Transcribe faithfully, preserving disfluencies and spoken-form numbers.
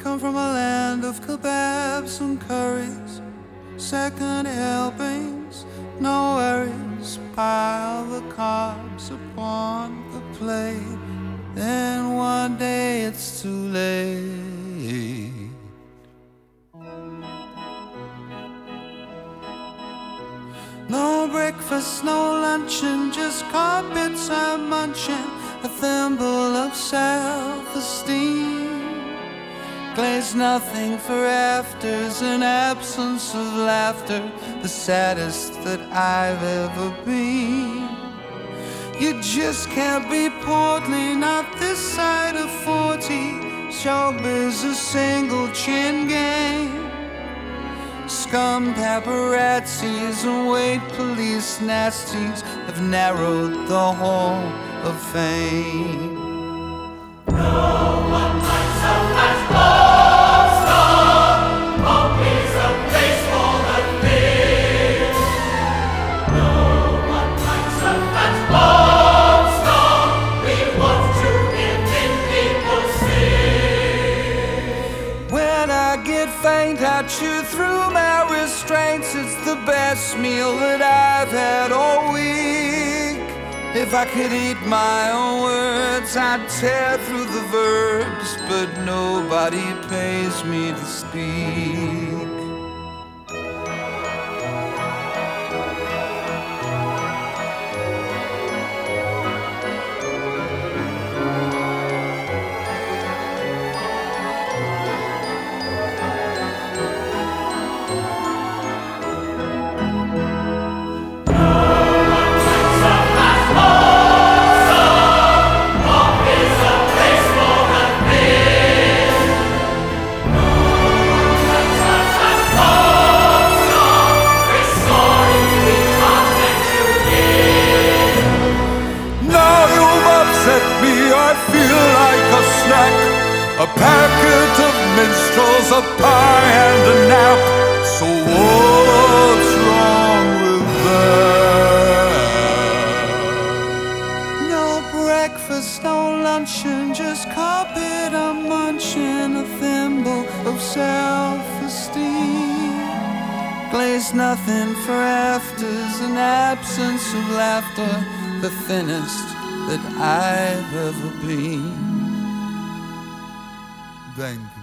come from a land of kebabs and curries, second helpings, no worries. Pile the carbs upon the plate, then one day it's too late. No breakfast, no luncheon, just carpets I'm munching, a thimble of self-esteem. Glaze nothing for afters, an absence of laughter, the saddest that I've ever been. You just can't be portly, not this side of forty. Showbiz a single chin game. Scum paparazzis and weight police nasties have narrowed the hall of fame. No one likes a fat pop star. Pop is a place for the thin. No one likes a fat pop star. We want to hear thin people sing. When I get faint, I chew through my restraints. It's the best meal that I've had all week. If I could eat my own words, I'd tear through the verbs, but nobody pays me to speak. I feel like a snack, a packet of minstrels, a pie and a nap. So what's wrong with that? No breakfast, no luncheon, just carpet I'm munching, a thimble of self-esteem. Glaze nothing for afters, an absence of laughter, the thinnest that I've ever been. Thank you.